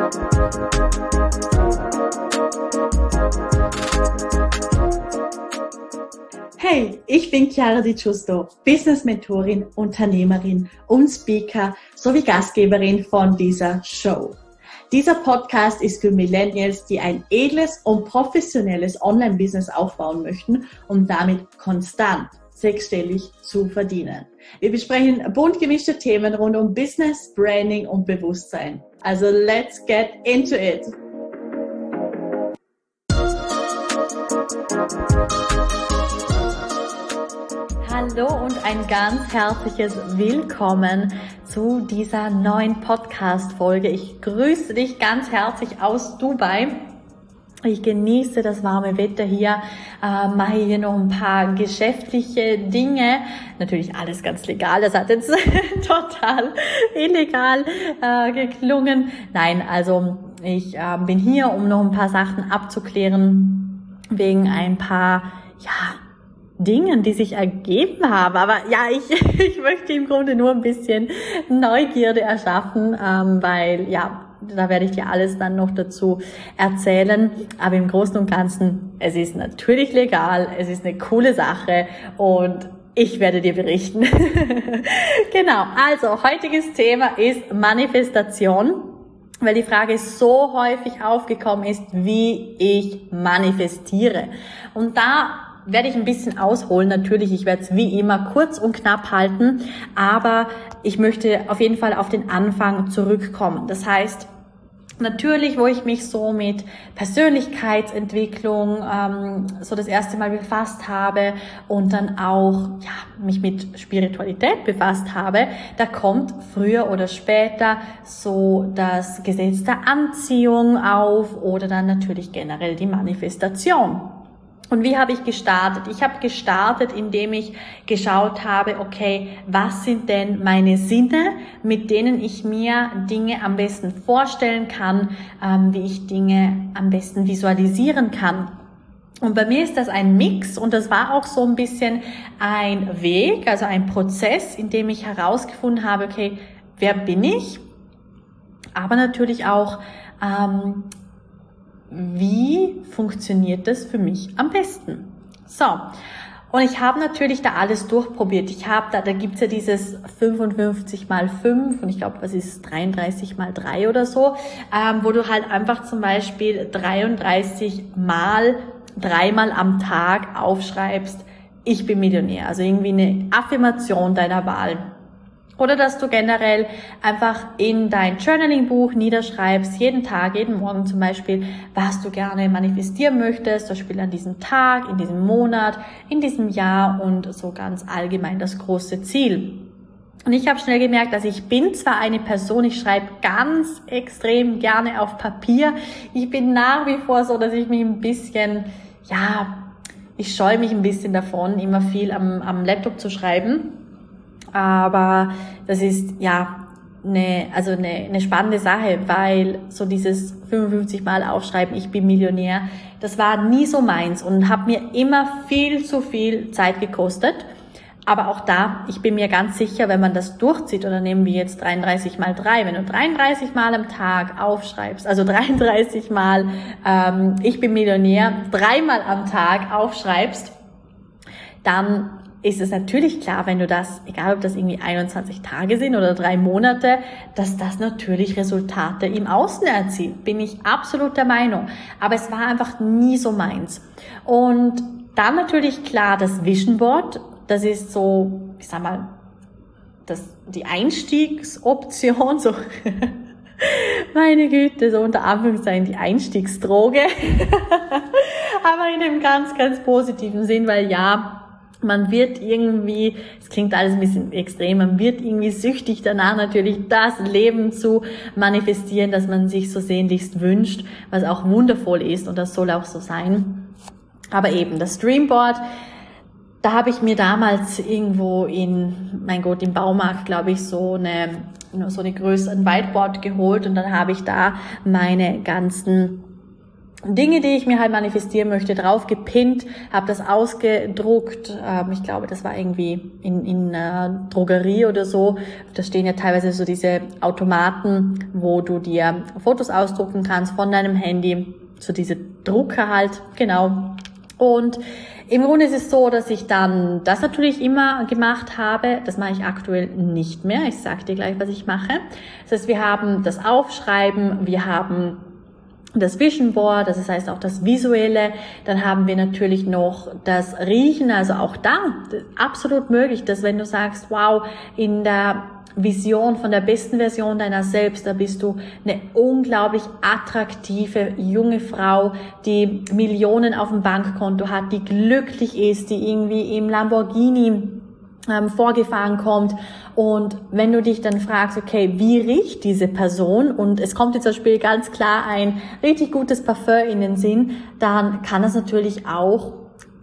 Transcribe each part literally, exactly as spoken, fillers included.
Hey, ich bin Chiara Di Giusto, Business-Mentorin, Unternehmerin und Speaker sowie Gastgeberin von dieser Show. Dieser Podcast ist für Millennials, die ein edles und professionelles Online-Business aufbauen möchten, um damit konstant sechsstellig zu verdienen. Wir besprechen bunt gemischte Themen rund um Business, Branding und Bewusstsein. Also let's get into it! Hallo und ein ganz herzliches Willkommen zu dieser neuen Podcast-Folge. Ich grüße dich ganz herzlich aus Dubai. Ich genieße das warme Wetter hier, äh, mache hier noch ein paar geschäftliche Dinge. Natürlich alles ganz legal, das hat jetzt total illegal äh, geklungen. Nein, also ich äh, bin hier, um noch ein paar Sachen abzuklären, wegen ein paar, ja, Dingen, die sich ergeben haben. Aber ja, ich, ich möchte im Grunde nur ein bisschen Neugierde erschaffen, ähm, weil ja, da werde ich dir alles dann noch dazu erzählen. Aber im Großen und Ganzen, es ist natürlich legal, es ist eine coole Sache und ich werde dir berichten. Genau, also heutiges Thema ist Manifestation, weil die Frage so häufig aufgekommen ist, wie ich manifestiere. Und da werde ich ein bisschen ausholen. Natürlich, ich werde es wie immer kurz und knapp halten, aber ich möchte auf jeden Fall auf den Anfang zurückkommen. Das heißt, natürlich, wo ich mich so mit Persönlichkeitsentwicklung ähm, so das erste Mal befasst habe und dann auch ja mich mit Spiritualität befasst habe, da kommt früher oder später so das Gesetz der Anziehung auf oder dann natürlich generell die Manifestation. Und wie habe ich gestartet? Ich habe gestartet, indem ich geschaut habe, okay, was sind denn meine Sinne, mit denen ich mir Dinge am besten vorstellen kann, ähm, wie ich Dinge am besten visualisieren kann. Und bei mir ist das ein Mix und das war auch so ein bisschen ein Weg, also ein Prozess, in dem ich herausgefunden habe, okay, wer bin ich? Aber natürlich auch, ähm, wie funktioniert das für mich am besten? So, und ich habe natürlich da alles durchprobiert. Ich habe da, da gibt's ja dieses fünfundfünfzig mal fünf und ich glaube, was ist dreiunddreißig mal drei oder so, ähm, wo du halt einfach zum Beispiel dreiunddreißig mal, dreimal am Tag aufschreibst, ich bin Millionär. Also irgendwie eine Affirmation deiner Wahl. Oder dass du generell einfach in dein Journaling-Buch niederschreibst, jeden Tag, jeden Morgen zum Beispiel, was du gerne manifestieren möchtest, zum Beispiel an diesem Tag, in diesem Monat, in diesem Jahr und so ganz allgemein das große Ziel. Und ich habe schnell gemerkt, dass ich bin zwar eine Person, ich schreibe ganz extrem gerne auf Papier. Ich bin nach wie vor so, dass ich mich ein bisschen, ja, ich scheue mich ein bisschen davon, immer viel am, am Laptop zu schreiben. Aber das ist ja eine, also eine, eine spannende Sache, weil so dieses fünfundfünfzig Mal aufschreiben, ich bin Millionär, das war nie so meins und hat mir immer viel zu viel Zeit gekostet. Aber auch da, ich bin mir ganz sicher, wenn man das durchzieht, oder nehmen wir jetzt dreiunddreißig mal drei, wenn du dreiunddreißig Mal am Tag aufschreibst, also dreiunddreißig Mal ähm, ich bin Millionär, dreimal am Tag aufschreibst, dann ist es natürlich klar, wenn du das, egal ob das irgendwie einundzwanzig Tage sind oder drei Monate, dass das natürlich Resultate im Außen erzielt. Bin ich absolut der Meinung. Aber es war einfach nie so meins. Und dann natürlich klar das Vision Board. Das ist so, ich sag mal, das, die Einstiegsoption, so, meine Güte, so unter Anführungszeichen die Einstiegsdroge. Aber in einem ganz, ganz positiven Sinn, weil ja, man wird irgendwie, es klingt alles ein bisschen extrem, man wird irgendwie süchtig danach natürlich das Leben zu manifestieren, das man sich so sehnlichst wünscht, was auch wundervoll ist und das soll auch so sein. Aber eben das Dreamboard, da habe ich mir damals irgendwo in, mein Gott, im Baumarkt, glaube ich, so eine, so eine größere Whiteboard geholt und dann habe ich da meine ganzen Dinge, die ich mir halt manifestieren möchte, drauf gepinnt, habe das ausgedruckt. Ähm, ich glaube, das war irgendwie in, in einer Drogerie oder so. Da stehen ja teilweise so diese Automaten, wo du dir Fotos ausdrucken kannst von deinem Handy. So diese Drucker halt, genau. Und im Grunde ist es so, dass ich dann das natürlich immer gemacht habe. Das mache ich aktuell nicht mehr. Ich sage dir gleich, was ich mache. Das heißt, wir haben das Aufschreiben, wir haben das Vision Board, das heißt auch das Visuelle. Dann haben wir natürlich noch das Riechen, also auch da absolut möglich, dass wenn du sagst, wow, in der Vision von der besten Version deiner selbst, da bist du eine unglaublich attraktive junge Frau, die Millionen auf dem Bankkonto hat, die glücklich ist, die irgendwie im Lamborghini ähm, vorgefahren kommt. Und wenn du dich dann fragst, okay, wie riecht diese Person? Und es kommt jetzt zum Beispiel ganz klar ein richtig gutes Parfum in den Sinn, dann kann das natürlich auch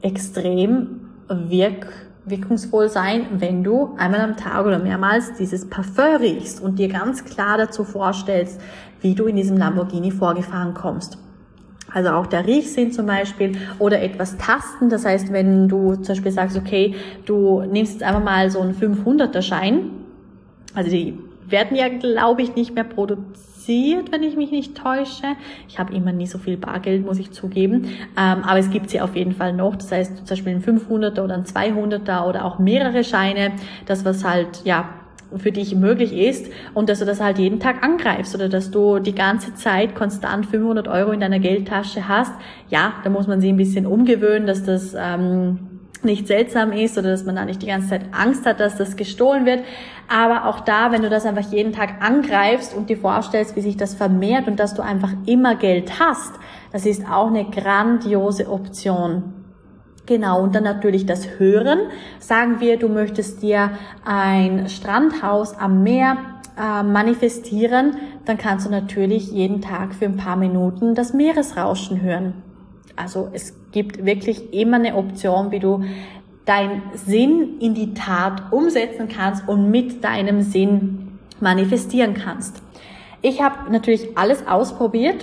extrem wirk wirkungsvoll sein, wenn du einmal am Tag oder mehrmals dieses Parfum riechst und dir ganz klar dazu vorstellst, wie du in diesem Lamborghini vorgefahren kommst. Also auch der Riechsinn zum Beispiel oder etwas tasten. Das heißt, wenn du zum Beispiel sagst, okay, du nimmst jetzt einfach mal so einen fünfhunderter Schein. Also die werden ja, glaube ich, nicht mehr produziert, wenn ich mich nicht täusche. Ich habe immer nie so viel Bargeld, muss ich zugeben. Ähm, aber es gibt sie auf jeden Fall noch. Das heißt, zum Beispiel ein fünfhunderter oder ein zweihunderter oder auch mehrere Scheine. Das, was halt, ja, für dich möglich ist und dass du das halt jeden Tag angreifst oder dass du die ganze Zeit konstant fünfhundert Euro in deiner Geldtasche hast. Ja, da muss man sich ein bisschen umgewöhnen, dass das ähm, nicht seltsam ist oder dass man da nicht die ganze Zeit Angst hat, dass das gestohlen wird. Aber auch da, wenn du das einfach jeden Tag angreifst und dir vorstellst, wie sich das vermehrt und dass du einfach immer Geld hast, das ist auch eine grandiose Option. Genau, und dann natürlich das Hören. Sagen wir, du möchtest dir ein Strandhaus am Meer äh, manifestieren, dann kannst du natürlich jeden Tag für ein paar Minuten das Meeresrauschen hören. Also es gibt wirklich immer eine Option, wie du deinen Sinn in die Tat umsetzen kannst und mit deinem Sinn manifestieren kannst. Ich habe natürlich alles ausprobiert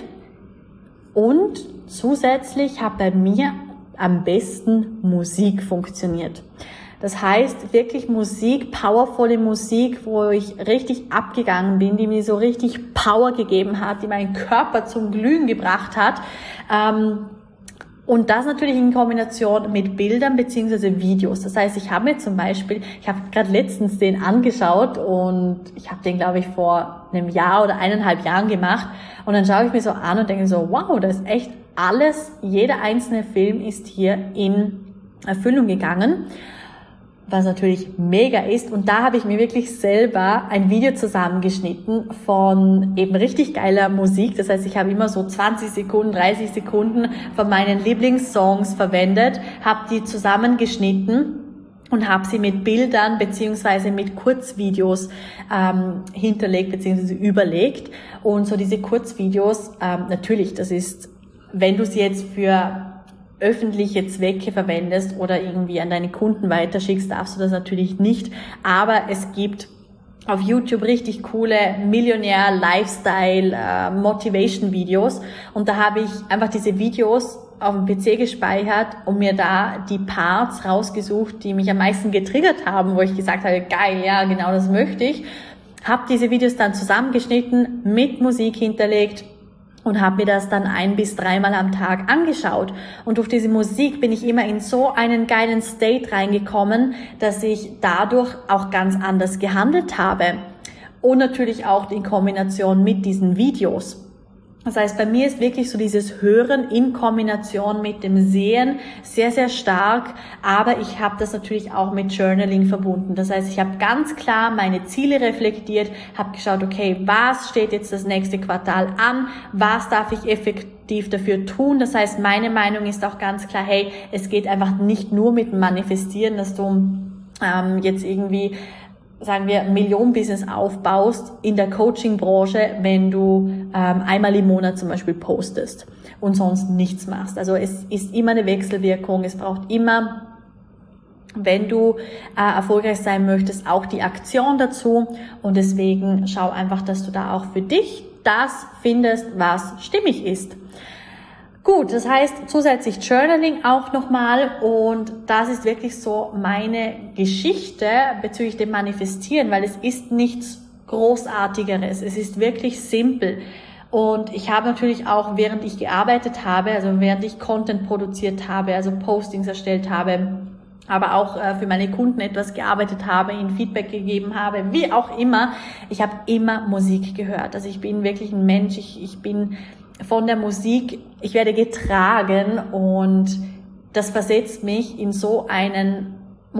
und zusätzlich habe bei mir am besten Musik funktioniert. Das heißt, wirklich Musik, powervolle Musik, wo ich richtig abgegangen bin, die mir so richtig Power gegeben hat, die meinen Körper zum Glühen gebracht hat. Und das natürlich in Kombination mit Bildern beziehungsweise Videos. Das heißt, ich habe mir zum Beispiel, ich habe gerade letztens den angeschaut und ich habe den, glaube ich, vor einem Jahr oder eineinhalb Jahren gemacht. Und dann schaue ich mir so an und denke so, wow, das ist echt alles, jeder einzelne Film ist hier in Erfüllung gegangen, was natürlich mega ist. Und da habe ich mir wirklich selber ein Video zusammengeschnitten von eben richtig geiler Musik. Das heißt, ich habe immer so zwanzig Sekunden, dreißig Sekunden von meinen Lieblingssongs verwendet, habe die zusammengeschnitten und habe sie mit Bildern beziehungsweise mit Kurzvideos ähm, hinterlegt beziehungsweise überlegt. Und so diese Kurzvideos, ähm, natürlich, das ist, wenn du sie jetzt für öffentliche Zwecke verwendest oder irgendwie an deine Kunden weiterschickst, darfst du das natürlich nicht. Aber es gibt auf YouTube richtig coole Millionär-Lifestyle-Motivation-Videos. Und da habe ich einfach diese Videos auf dem P C gespeichert und mir da die Parts rausgesucht, die mich am meisten getriggert haben, wo ich gesagt habe, geil, ja, genau das möchte ich. Habe diese Videos dann zusammengeschnitten, mit Musik hinterlegt und habe mir das dann ein- bis dreimal am Tag angeschaut. Und durch diese Musik bin ich immer in so einen geilen State reingekommen, dass ich dadurch auch ganz anders gehandelt habe. Und natürlich auch in Kombination mit diesen Videos. Das heißt, bei mir ist wirklich so dieses Hören in Kombination mit dem Sehen sehr, sehr stark, aber ich habe das natürlich auch mit Journaling verbunden. Das heißt, ich habe ganz klar meine Ziele reflektiert, habe geschaut, okay, was steht jetzt das nächste Quartal an, was darf ich effektiv dafür tun. Das heißt, meine Meinung ist auch ganz klar, hey, es geht einfach nicht nur mit dem Manifestieren, dass du ähm, jetzt irgendwie sagen wir, ein Millionen-Business aufbaust in der Coaching-Branche, wenn du ähm, einmal im Monat zum Beispiel postest und sonst nichts machst. Also es ist immer eine Wechselwirkung. Es braucht immer, wenn du äh, erfolgreich sein möchtest, auch die Aktion dazu. Und deswegen schau einfach, dass du da auch für dich das findest, was stimmig ist. Gut, das heißt zusätzlich Journaling auch nochmal, und das ist wirklich so meine Geschichte bezüglich dem Manifestieren, weil es ist nichts Großartigeres, es ist wirklich simpel. Und ich habe natürlich auch, während ich gearbeitet habe, also während ich Content produziert habe, also Postings erstellt habe, aber auch äh, für meine Kunden etwas gearbeitet habe, ihnen Feedback gegeben habe, wie auch immer, ich habe immer Musik gehört. Also ich bin wirklich ein Mensch, ich, ich bin von der Musik, ich werde getragen, und das versetzt mich in so einen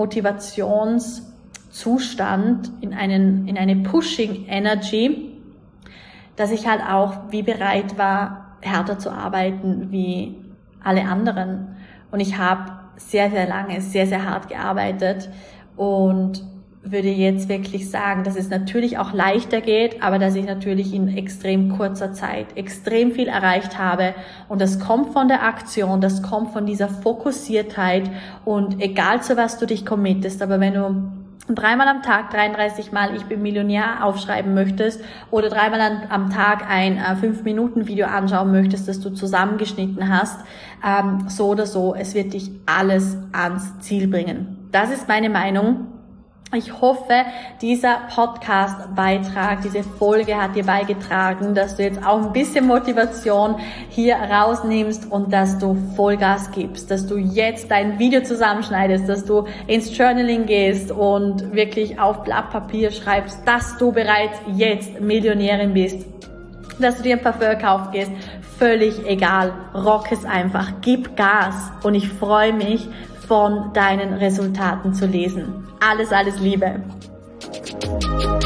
Motivationszustand, in einen, in eine Pushing Energy, dass ich halt auch wie bereit war, härter zu arbeiten wie alle anderen. Und ich habe sehr, sehr lange, sehr, sehr hart gearbeitet und würde jetzt wirklich sagen, dass es natürlich auch leichter geht, aber dass ich natürlich in extrem kurzer Zeit extrem viel erreicht habe, und das kommt von der Aktion, das kommt von dieser Fokussiertheit, und egal zu was du dich committest, aber wenn du dreimal am Tag dreiunddreißig Mal "Ich bin Millionär" aufschreiben möchtest oder dreimal am Tag ein äh, fünf Minuten Video anschauen möchtest, das du zusammengeschnitten hast, ähm, so oder so, es wird dich alles ans Ziel bringen. Das ist meine Meinung. Ich hoffe, dieser Podcast-Beitrag, diese Folge hat dir beigetragen, dass du jetzt auch ein bisschen Motivation hier rausnimmst und dass du Vollgas gibst, dass du jetzt dein Video zusammenschneidest, dass du ins Journaling gehst und wirklich auf Blatt Papier schreibst, dass du bereits jetzt Millionärin bist, dass du dir ein Parfum kaufen gehst, völlig egal, rock es einfach, gib Gas, und ich freue mich, von deinen Resultaten zu lesen. Alles, alles Liebe.